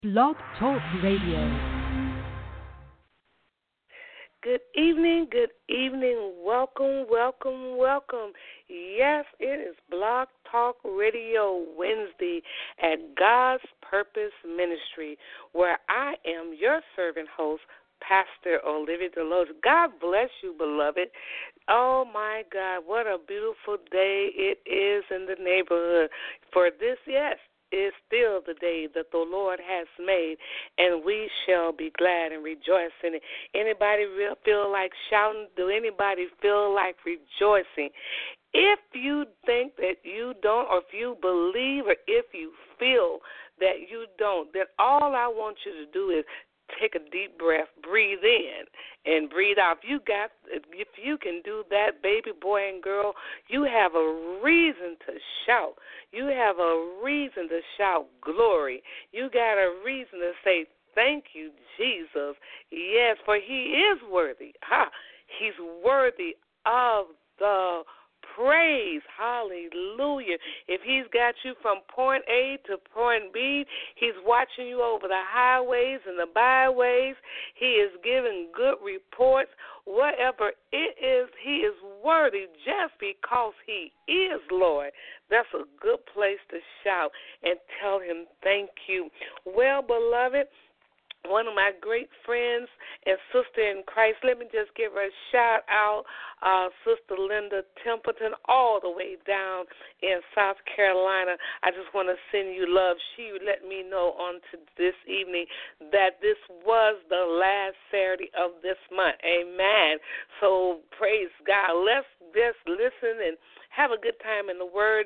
Blog Talk Radio. Good evening, good evening. Welcome, welcome, welcome. Yes, it is Blog Talk Radio Wednesday at God's Purpose Ministry, where I am your servant host, Pastor Olivia Deloach. God bless you, beloved. Oh, my God, what a beautiful day it is in the neighborhood. For this, yes, is still the day that the Lord has made, and we shall be glad and rejoice in it. Anybody feel like shouting? Do anybody feel like rejoicing? If you think that you don't, or if you believe, or if you feel that you don't, then all I want you to do is take a deep breath, breathe in, and breathe out. If you can do that, baby boy and girl, you have a reason to shout. You have a reason to shout glory. You got a reason to say thank you, Jesus. Yes, for He is worthy. He's worthy of the praise. Hallelujah. If He's got you from point A to point B, He's watching you over the highways and the byways. He is giving good reports. Whatever it is, He is worthy just because He is Lord. That's a good place to shout and tell Him thank you. Well, beloved, one of my great friends and sister in Christ, let me just give her a shout out, Sister Linda Templeton, all the way down in South Carolina. I just want to send you love. She let me know on to this evening that this was the last Saturday of this month. Amen. So praise God. Let's just listen and have a good time in the Word,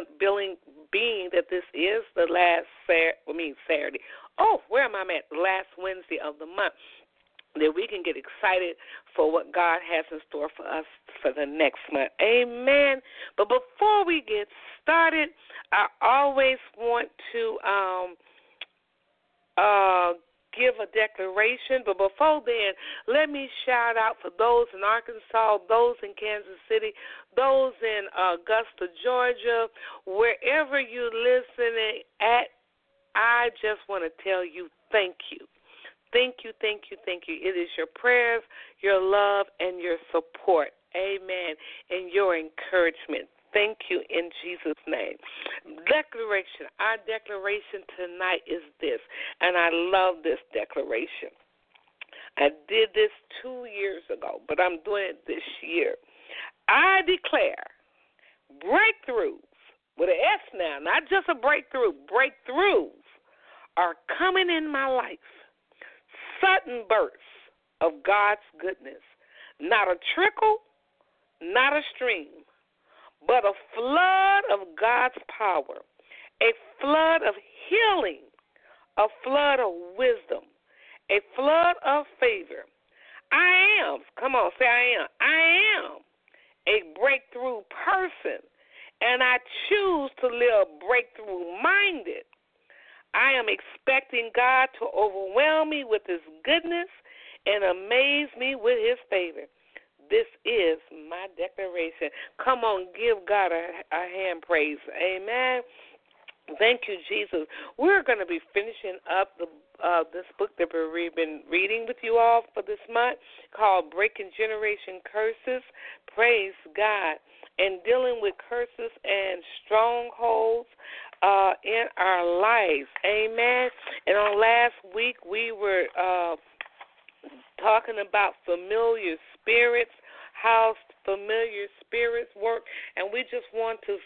being that this is the last Saturday. Oh, where am I at? Last Wednesday of the month. That we can get excited for what God has in store for us for the next month. Amen. But before we get started, I always want to give a declaration. But before then, let me shout out for those in Arkansas, those in Kansas City, those in Augusta, Georgia, wherever you're listening at. I just want to tell you thank you. Thank you, thank you, thank you. It is your prayers, your love, and your support. Amen. And your encouragement. Thank you in Jesus' name. Declaration. Our declaration tonight is this, and I love this declaration. I did this 2 years ago, but I'm doing it this year. I declare breakthroughs, with an S now, not just a breakthrough, breakthroughs are coming in my life. Sudden bursts of God's goodness. Not a trickle, not a stream, but a flood of God's power, a flood of healing, a flood of wisdom, a flood of favor. I am, come on, say I am a breakthrough person, and I choose to live breakthrough-minded. I am expecting God to overwhelm me with His goodness and amaze me with His favor. This is my declaration. Come on, give God a hand praise. Amen. Thank you, Jesus. We're going to be finishing up this book that we've been reading with you all for this month called Breaking Generation Curses. Praise God. And dealing with curses and strongholds in our lives. Amen. And on last week, we were talking about familiar spirits, how familiar spirits work, and we just want to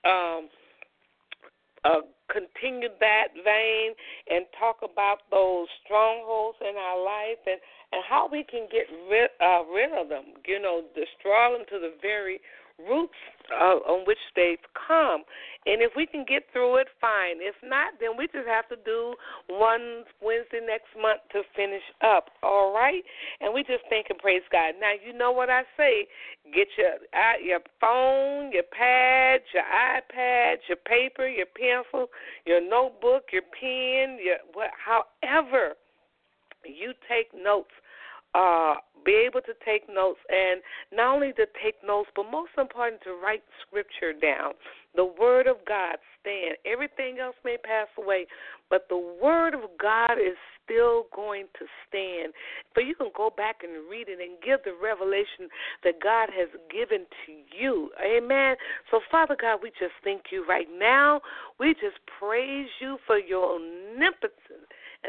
continue that vein and talk about those strongholds in our life and how we can get rid of them, destroy them to the very roots on which they've come. And if we can get through it, fine. If not, then we just have to do one Wednesday next month to finish up, all right? And we just thank and praise God. Now, you know what I say. Get your phone, your pad, your iPad, your paper, your pencil, your notebook, your pen, however you take notes. be able to take notes, and not only to take notes, but most important, to write scripture down. The Word of God stand. Everything else may pass away, but the Word of God is still going to stand. So you can go back and read it and give the revelation that God has given to you. Amen. So, Father God, we just thank you right now. We just praise you for your omnipotent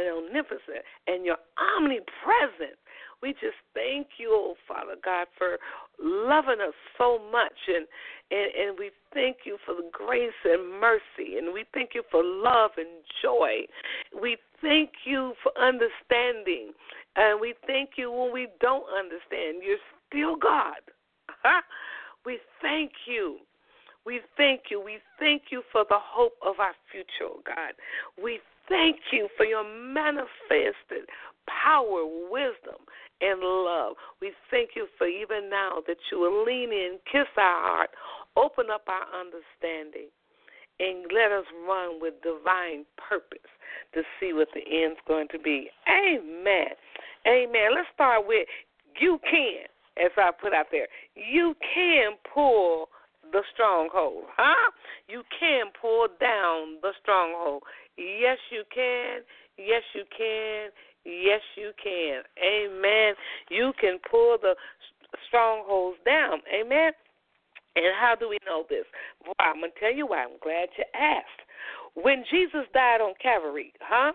and your omnipresence. We just thank you, oh Father God, for loving us so much, and we thank you for the grace and mercy, and we thank you for love and joy. We thank you for understanding, and we thank you when we don't understand. You're still God. We thank you. We thank you. We thank you for the hope of our future, oh God. We thank you for your manifested power, wisdom, and love. We thank you for even now that you will lean in, kiss our heart, open up our understanding, and let us run with divine purpose to see what the end's going to be. Amen. Amen. Let's start with you can, as I put out there. You can pull the stronghold. You can pull down the stronghold. Yes, you can. Yes, you can. Yes, you can. Amen. You can pull the strongholds down. Amen. And how do we know this? Well, I'm going to tell you why. I'm glad you asked. When Jesus died on Calvary,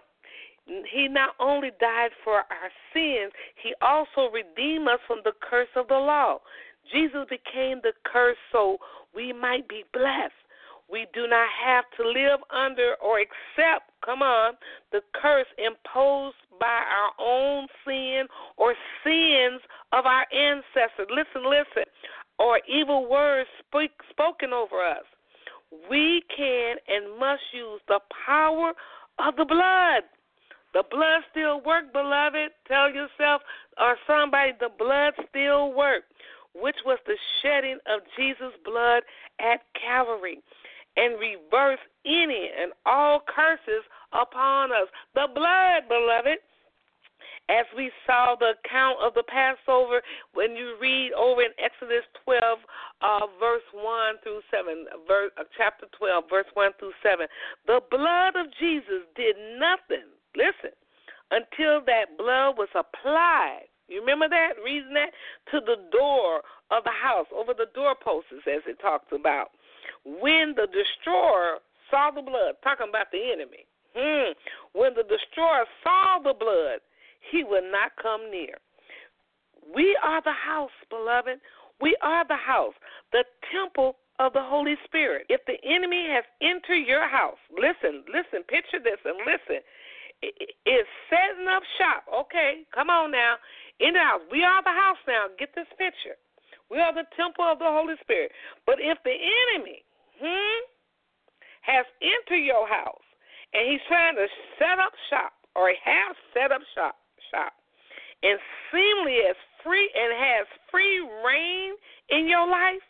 he not only died for our sins, he also redeemed us from the curse of the law. Jesus became the curse so we might be blessed. We do not have to live under or accept, the curse imposed by our own sin or sins of our ancestors. Listen, or evil words spoken over us. We can and must use the power of the blood. The blood still works, beloved. Tell yourself or somebody, the blood still works, which was the shedding of Jesus' blood at Calvary, and reverse any and all curses upon us. The blood, beloved. As we saw the account of the Passover, when you read over in Exodus 12, verse 1 through 7, chapter 12, verse 1 through 7, the blood of Jesus did nothing, until that blood was applied. You remember that? Reading that? To the door of the house, over the doorposts, as it talks about. When the destroyer saw the blood, talking about the enemy, when the destroyer saw the blood, he would not come near. We are the house, beloved. We are the house, the temple of the Holy Spirit. If the enemy has entered your house, listen, picture this and listen. It's setting up shop. Okay, come on now. In the house. We are the house now. Get this picture. We are the temple of the Holy Spirit. But if the enemy has entered your house and he's trying to set up shop, or has set up shop, and seemingly as free and has free reign in your life,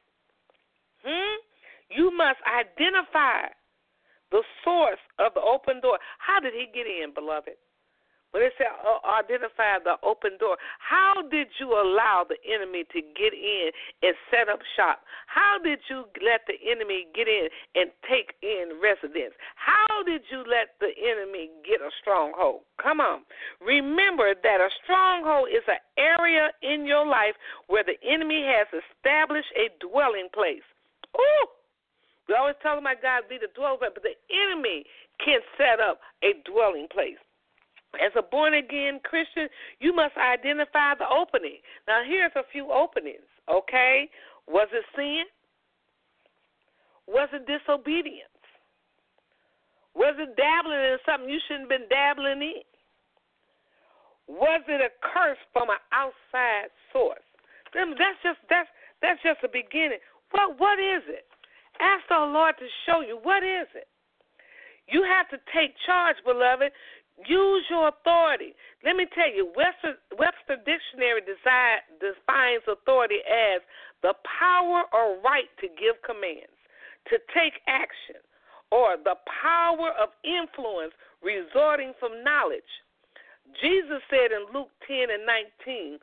you must identify the source of the open door. How did he get in, beloved? When it said identify the open door, how did you allow the enemy to get in and set up shop? How did you let the enemy get in and take in residence? How did you let the enemy get a stronghold? Come on. Remember that a stronghold is an area in your life where the enemy has established a dwelling place. Ooh! We always talk about God be the dwelling place, but the enemy can set up a dwelling place. As a born-again Christian, you must identify the opening. Now, here's a few openings, okay? Was it sin? Was it disobedience? Was it dabbling in something you shouldn't have been dabbling in? Was it a curse from an outside source? That's just the beginning. What is it? Ask the Lord to show you. What is it? You have to take charge, beloved. Use your authority. Let me tell you, Webster Dictionary defines authority as the power or right to give commands, to take action, or the power of influence resulting from knowledge. Jesus said in Luke 10:19,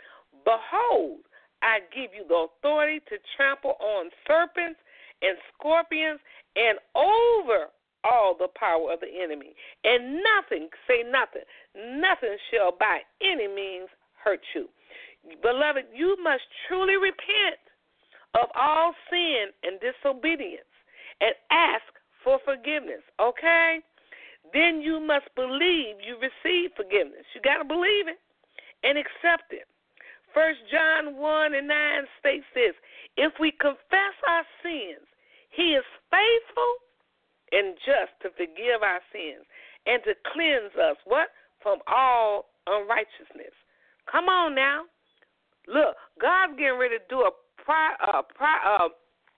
Behold, I give you the authority to trample on serpents and scorpions and over all the power of the enemy. And nothing, say nothing, nothing shall by any means hurt you. Beloved, you must truly repent of all sin and disobedience and ask for forgiveness, okay? Then you must believe you receive forgiveness. You got to believe it and accept it. 1 John 1:9 states this: if we confess our sins, he is faithful and just to forgive our sins and to cleanse us, what? From all unrighteousness. Come on now. Look, God's getting ready to do a private,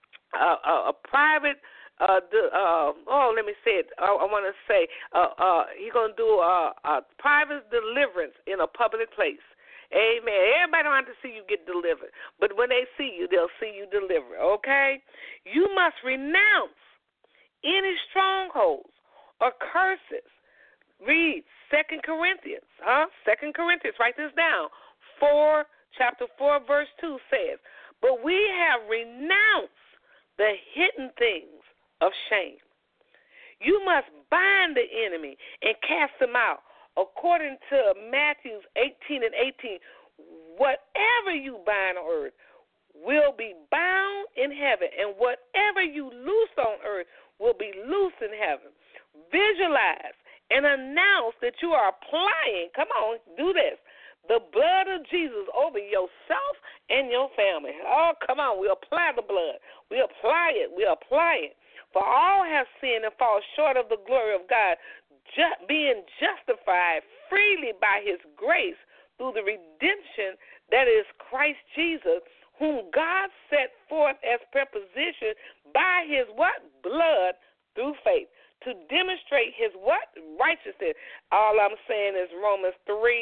let me say it. I want to say, he's going to do a private deliverance in a public place. Amen. Everybody don't have to see you get delivered, but when they see you, they'll see you deliver, okay? You must renounce any strongholds or curses. Read 2 Corinthians, 2 Corinthians, write this down. Chapter 4, verse 2 says, but we have renounced the hidden things of shame. You must bind the enemy and cast him out. According to Matthew 18:18, whatever you bind on earth will be bound in heaven, and whatever you loose on earth will be loosed in heaven. Visualize and announce that you are applying, come on, do this, the blood of Jesus over yourself and your family. Oh, come on, we apply the blood. We apply it. We apply it. For all have sinned and fall short of the glory of God, being justified freely by his grace through the redemption that is Christ Jesus, whom God set forth as preposition by his what? Blood through faith, to demonstrate his what? Righteousness. All I'm saying is Romans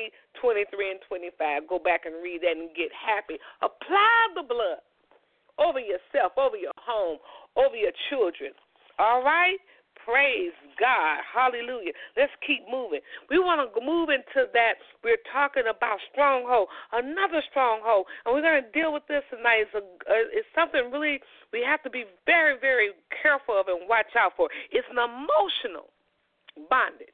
3:23 and 25. Go back and read that and get happy. Apply the blood over yourself, over your home, over your children. All right? Praise God. Hallelujah. Let's keep moving. We want to move into that. We're talking about stronghold, another stronghold, and we're going to deal with this tonight. It's something really we have to be very, very careful of and watch out for. It's an emotional bondage.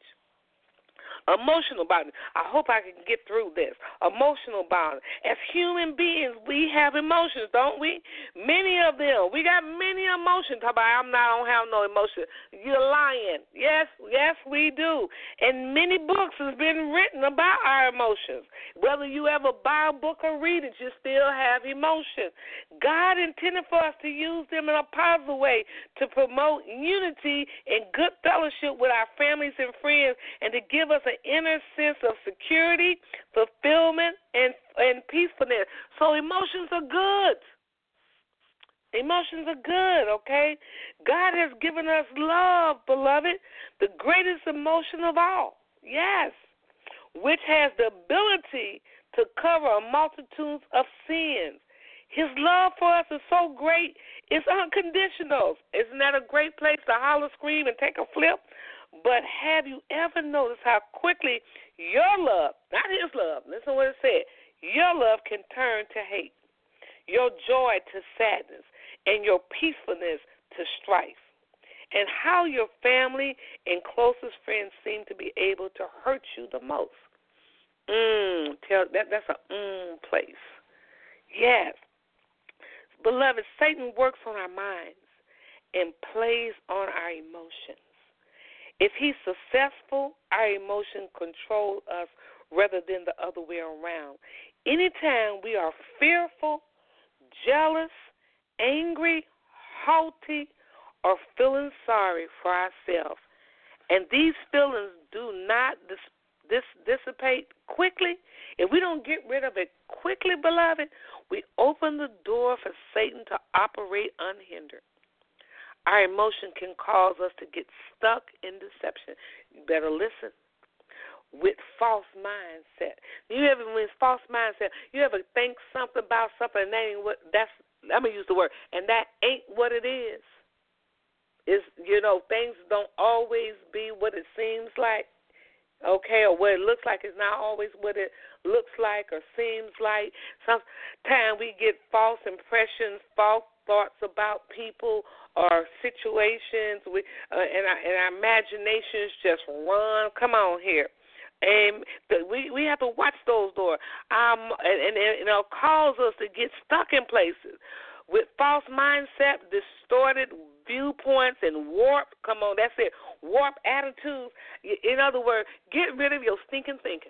Emotional bondage. I hope I can get through this. Emotional bondage. As human beings, we have emotions, don't we? Many of them. We got many emotions. Talk about, I don't have no emotion. You're lying. Yes, we do. And many books has been written about our emotions. Whether you ever buy a book or read it, you still have emotions. God intended for us to use them in a positive way to promote unity and good fellowship with our families and friends, and to give us an inner sense of security, fulfillment, and peacefulness. So emotions are good. Emotions are good, okay? God has given us love, beloved, the greatest emotion of all. Yes, which has the ability to cover a multitude of sins. His love for us is so great, it's unconditional. Isn't that a great place to holler, scream, and take a flip? But have you ever noticed how quickly your love, not his love, listen to what it said, your love can turn to hate, your joy to sadness, and your peacefulness to strife, and how your family and closest friends seem to be able to hurt you the most. That's a place. Yes. Beloved, Satan works on our minds and plays on our emotions. If he's successful, our emotions control us rather than the other way around. Anytime we are fearful, jealous, angry, haughty, or feeling sorry for ourselves, and these feelings do not dissipate quickly, if we don't get rid of it quickly, beloved, we open the door for Satan to operate unhindered. Our emotion can cause us to get stuck in deception. You better listen. With false mindset. You ever, when it's false mindset, you ever think something about something and that ain't what, I'm going to use the word, and that ain't what it is. It's, things don't always be what it seems like. okay, or what it looks like is not always what it looks like or seems like. Sometimes we get false impressions, false thoughts about people or situations, and our imaginations just run. Come on here. And we have to watch those doors. And it'll cause us to get stuck in places with false mindset, distorted viewpoints, and warped, come on, that's it, warped attitudes. In other words, get rid of your stinking thinking.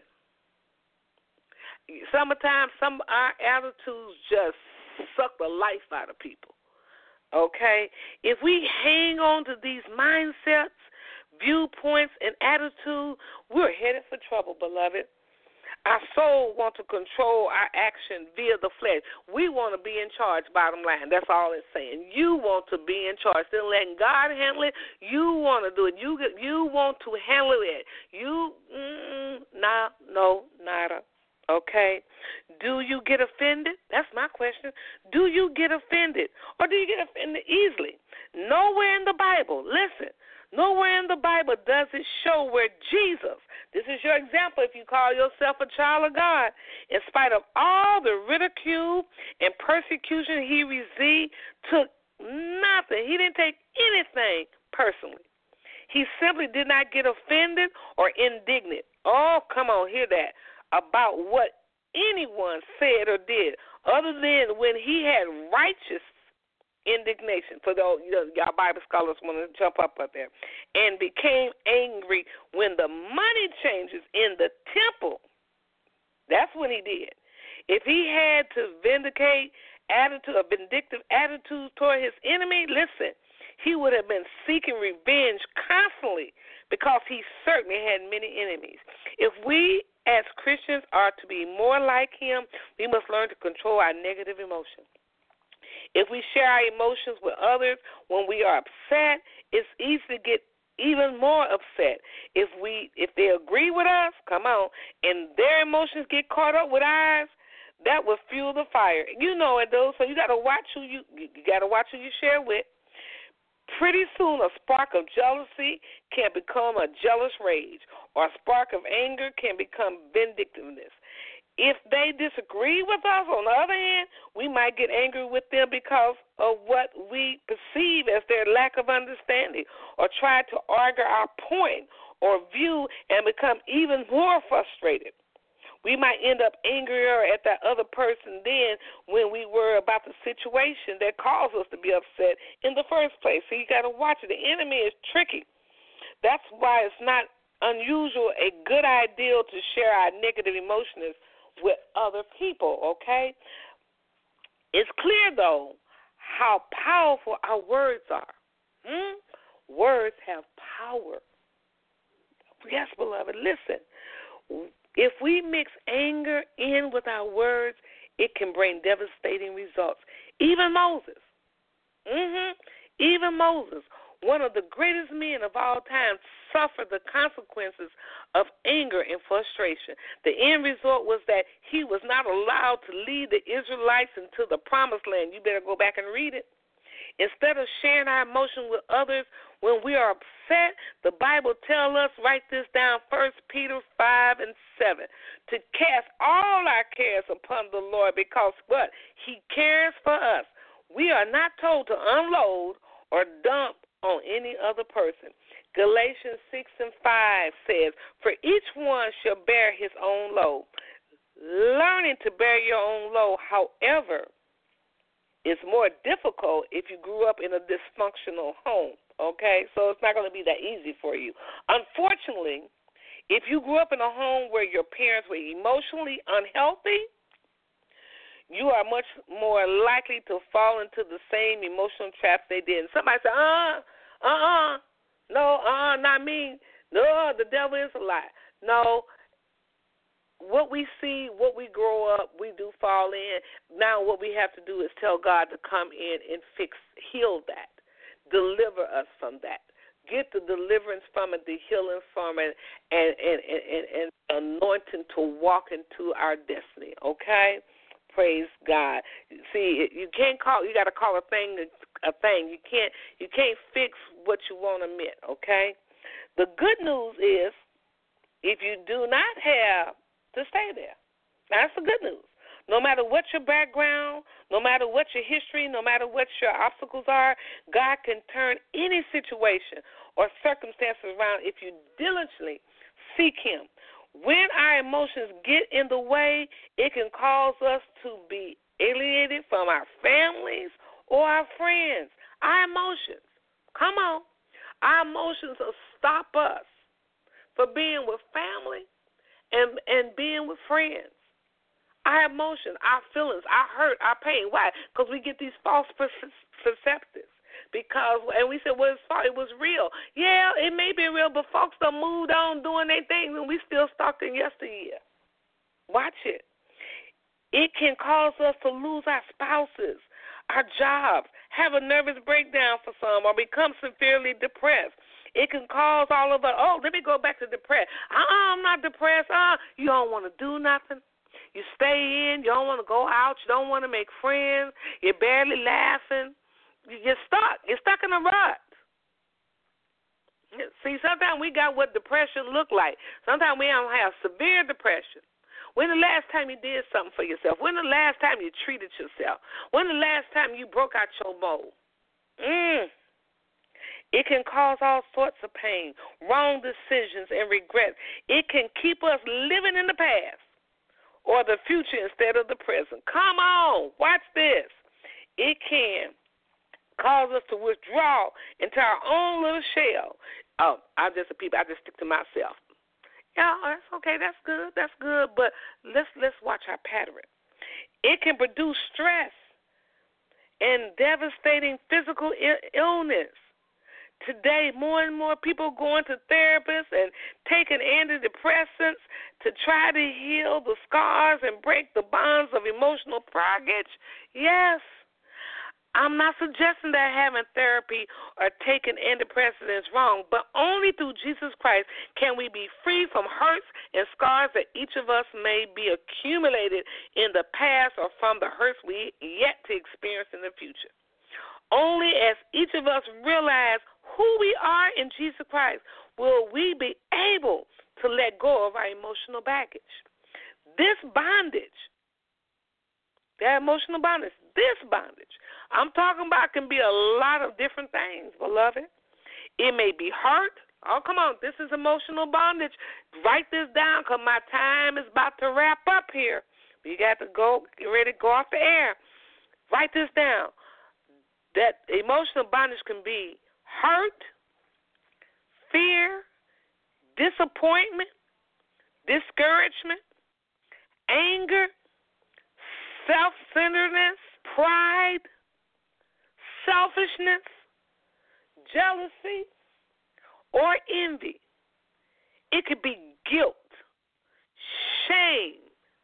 Sometimes some of our attitudes just suck the life out of people, okay? If we hang on to these mindsets, viewpoints, and attitudes, we're headed for trouble, beloved. Our soul wants to control our action via the flesh. We want to be in charge, bottom line. That's all it's saying. You want to be in charge. Instead of letting God handle it, you want to do it. You want to handle it. No, nada. Okay? Do you get offended? That's my question. Do you get offended? Or do you get offended easily? Nowhere in the Bible, listen, nowhere in the Bible does it show where Jesus, this is your example if you call yourself a child of God, in spite of all the ridicule and persecution he received, took nothing. He didn't take anything personally. He simply did not get offended or indignant. Oh, come on, hear that, about what anyone said or did, other than when he had righteous indignation, for those y'all Bible scholars want to jump up there, and became angry when the money changers in the temple. That's when he did. If he had to vindicate a vindictive attitude toward his enemy, listen, he would have been seeking revenge constantly because he certainly had many enemies. If we as Christians are to be more like him, we must learn to control our negative emotions. If we share our emotions with others when we are upset, it's easy to get even more upset. If they agree with us, come on, and their emotions get caught up with ours, that will fuel the fire. You know it, though. So you got to watch who you share with. Pretty soon, a spark of jealousy can become a jealous rage, or a spark of anger can become vindictiveness. If they disagree with us, on the other hand, we might get angry with them because of what we perceive as their lack of understanding, or try to argue our point or view and become even more frustrated. We might end up angrier at that other person than when we were about the situation that caused us to be upset in the first place. So you got to watch it. The enemy is tricky. That's why it's not unusual, a good idea to share our negative emotions with other people, okay? It's clear, though, how powerful our words are. Words have power. Yes, beloved, listen. If we mix anger in with our words, it can bring devastating results. Even Moses, one of the greatest men of all time, suffered the consequences of anger and frustration. The end result was that he was not allowed to lead the Israelites into the promised land. You better go back and read it. Instead of sharing our emotions with others when we are upset, the Bible tells us, write this down, 1 Peter 5:7, to cast all our cares upon the Lord, because what? He cares for us. We are not told to unload or dump on any other person. Galatians 6:5 says, for each one shall bear his own load. Learning to bear your own load, however, is more difficult if you grew up in a dysfunctional home, okay? So it's not going to be that easy for you. Unfortunately, if you grew up in a home where your parents were emotionally unhealthy, you are much more likely to fall into the same emotional traps they did. And somebody say, not me. No, the devil is a lie. No, what we see, what we grow up, we do fall in. Now what we have to do is tell God to come in and heal that, deliver us from that. Get the deliverance from it, the healing from it, and anointing to walk into our destiny, okay? Praise God. See, you got to call a thing a thing. You can't fix what you won't admit, okay? The good news is if you do not have to stay there. That's the good news. No matter what your background, no matter what your history, no matter what your obstacles are, God can turn any situation or circumstances around if you diligently seek Him. When our emotions get in the way, it can cause us to be alienated from our families or our friends. Our emotions, come on, our emotions will stop us from being with family and being with friends. Our emotions, our feelings, our hurt, our pain. Why? Because we get these false perceptives. And we said, well, it was real. Yeah, it may be real, but folks done moved on doing their things, and we still stuck in yesteryear. Watch it. It can cause us to lose our spouses, our jobs, have a nervous breakdown for some, or become severely depressed. It can cause all of us, let me go back to depressed. I'm not depressed. You don't want to do nothing. You stay in. You don't want to go out. You don't want to make friends. You're barely laughing. You're stuck. You're stuck in a rut. See, sometimes we got what depression look like. Sometimes we don't have severe depression. When the last time you did something for yourself? When the last time you treated yourself? When the last time you broke out your mold? It can cause all sorts of pain, wrong decisions, and regrets. It can keep us living in the past or the future instead of the present. Come on, watch this. It can cause us to withdraw into our own little shell. I'm just a people. I just stick to myself. Yeah, that's okay. That's good. But let's watch our pattern. It can produce stress and devastating physical illness. Today, more and more people going to therapists and taking antidepressants to try to heal the scars and break the bonds of emotional baggage. Yes, I'm not suggesting that having therapy or taking antidepressants is wrong, but only through Jesus Christ can we be free from hurts and scars that each of us may be accumulated in the past or from the hurts we yet to experience in the future. Only as each of us realize who we are in Jesus Christ will we be able to let go of our emotional baggage. This bondage, that emotional bondage, I'm talking about can be a lot of different things, beloved. It may be hurt. Oh, come on, this is emotional bondage. Write this down because my time is about to wrap up here. You got to go, get ready to go off the air. Write this down. That emotional bondage can be hurt, fear, disappointment, discouragement, anger, self-centeredness, pride, selfishness, jealousy, or envy. It could be guilt, shame,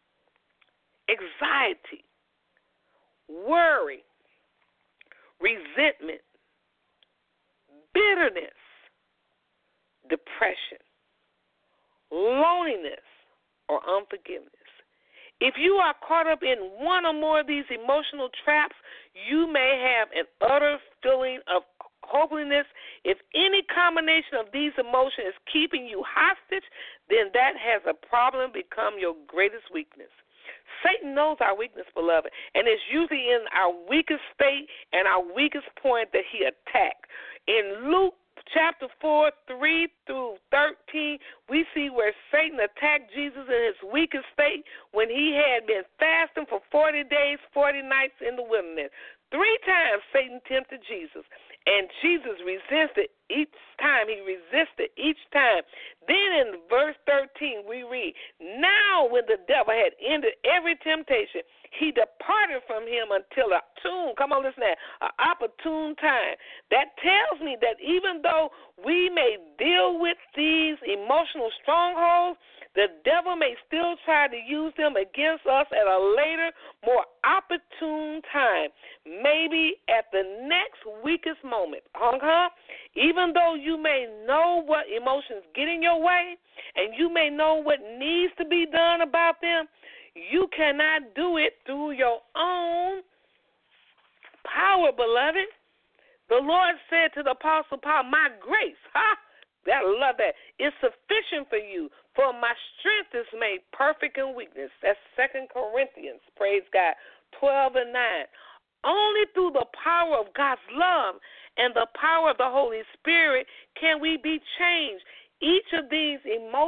anxiety, worry, resentment, bitterness, depression, loneliness, or unforgiveness. If you are caught up in one or more of these emotional traps, you may have an utter feeling of hopelessness. If any combination of these emotions is keeping you hostage, then that has a problem become your greatest weakness. Satan knows our weakness, beloved, and it's usually in our weakest state and our weakest point that he attacks. In Luke chapter 4, 3 through 13, we see where Satan attacked Jesus in his weakest state when he had been fasting for 40 days, 40 nights in the wilderness. 3 times Satan tempted Jesus, and Jesus resisted each time. He resisted each time. Then in verse 13 we read, now when the devil had ended every temptation, he departed from him until an opportune time. That tells me that even though we may deal with these emotional strongholds, the devil may still try to use them against us at a later, more opportune time, maybe at the next weakest moment. Even though you may know what emotions get in your way and you may know what needs to be done about them, you cannot do it through your own power, beloved. The Lord said to the Apostle Paul, my grace, I love that, is sufficient for you, For my strength is made perfect in weakness. That's 2 Corinthians, praise God, 12 and 9. Only through the power of God's love and the power of the Holy Spirit can we be changed. Each of these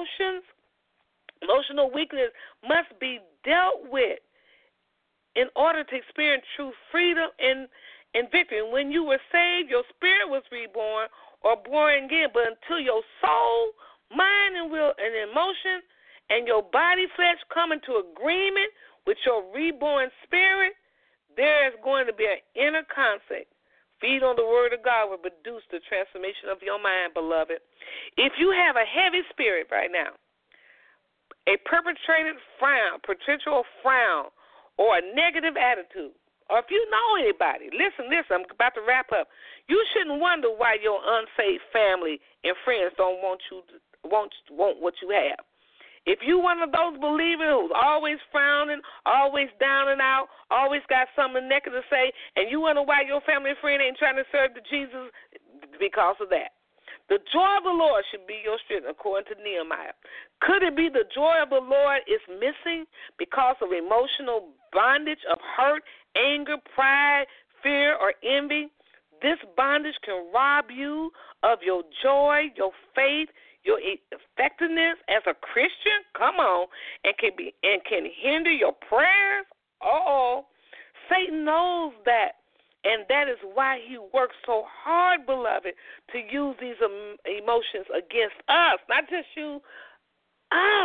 emotional weakness must be dealt with in order to experience true freedom and victory. When you were saved, your spirit was reborn or born again, but until your soul, mind, and will and emotion and your body flesh come into agreement with your reborn spirit, there is going to be an inner conflict. Feed on the word of God will produce the transformation of your mind, beloved. If you have a heavy spirit right now, a perpetrated frown, perpetual frown, or a negative attitude, or if you know anybody, listen, I'm about to wrap up. You shouldn't wonder why your unsaved family and friends don't want what you have. If you one of those believers who's always frowning, always down and out, always got something negative to say, and you wonder why your family and friend ain't trying to serve the Jesus, because of that. The joy of the Lord should be your strength, according to Nehemiah. Could it be the joy of the Lord is missing because of emotional bondage of hurt, anger, pride, fear, or envy? This bondage can rob you of your joy, your faith, your effectiveness as a Christian. Come on, and can hinder your prayers. Satan knows that. And that is why he works so hard, beloved, to use these emotions against us, not just you, us.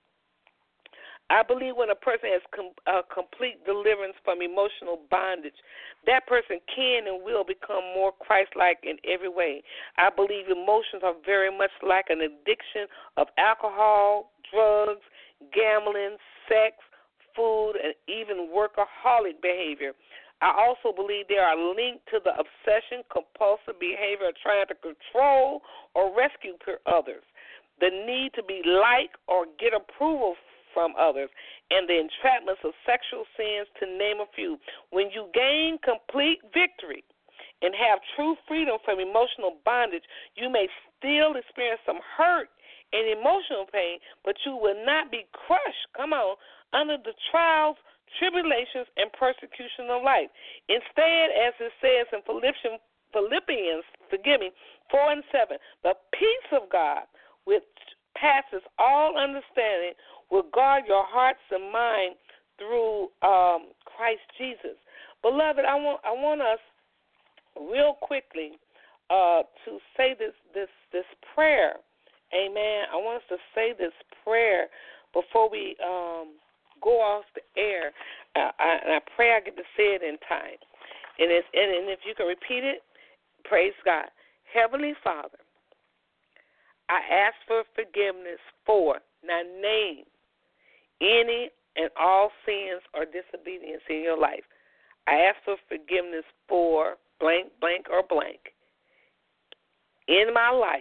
I believe when a person has complete deliverance from emotional bondage, that person can and will become more Christ-like in every way. I believe emotions are very much like an addiction of alcohol, drugs, gambling, sex, food, and even workaholic behavior. I also believe they are linked to the obsession, compulsive behavior of trying to control or rescue others, the need to be liked or get approval from others, and the entrapments of sexual sins, to name a few. When you gain complete victory and have true freedom from emotional bondage, you may still experience some hurt and emotional pain, but you will not be crushed, under the trials, tribulations, and persecution of life. Instead, as it says in Philippians 4 and 7, the peace of God, which passes all understanding, will guard your hearts and mind through Christ Jesus. Beloved, I want us real quickly to say this prayer. Amen. I want us to say this prayer before we go off the air. And I pray I get to say it in time. And if you can repeat it, praise God. Heavenly Father, I ask for forgiveness for, now name, any and all sins or disobedience in your life. I ask for forgiveness for blank, blank, or blank in my life.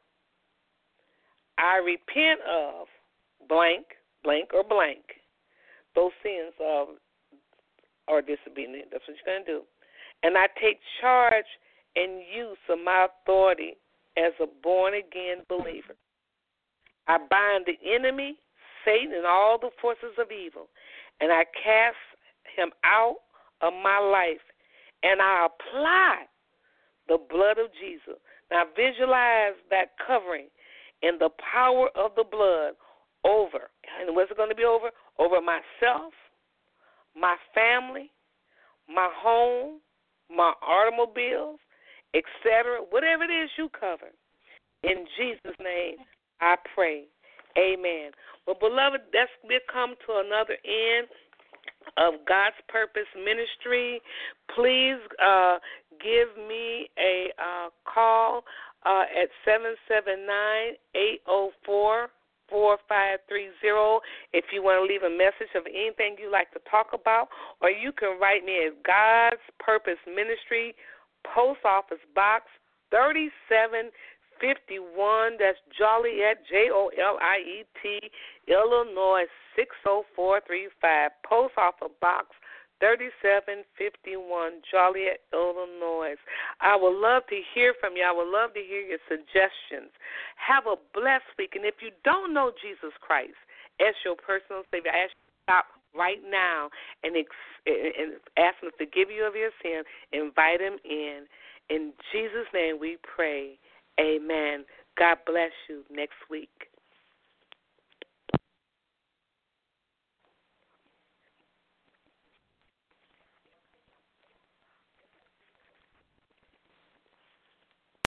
I repent of blank, blank, or blank, those sins or disobedience. That's what you're going to do. And I take charge and use of my authority as a born-again believer. I bind the enemy, Satan, and all the forces of evil, and I cast him out of my life, and I apply the blood of Jesus. Now visualize that covering and the power of the blood over. And what's it going to be over? Over myself, my family, my home, my automobiles, etc., whatever it is you cover. In Jesus' name, I pray. Amen. Well, beloved, we've come to another end of God's Purpose Ministry. Please give me a call at 779-804-4530 if you want to leave a message of anything you'd like to talk about, or you can write me at God's Purpose Ministry, Post Office Box 3751. That's Joliet, Joliet, Illinois 60435. Post Office Box 3751 Joliet, Illinois. I would love to hear from you. I would love to hear your suggestions. Have a blessed week. And if you don't know Jesus Christ as your personal Savior, I ask you to stop right now and ask Him to forgive you of your sin. Invite Him in. In Jesus' name we pray. Amen. God bless you next week.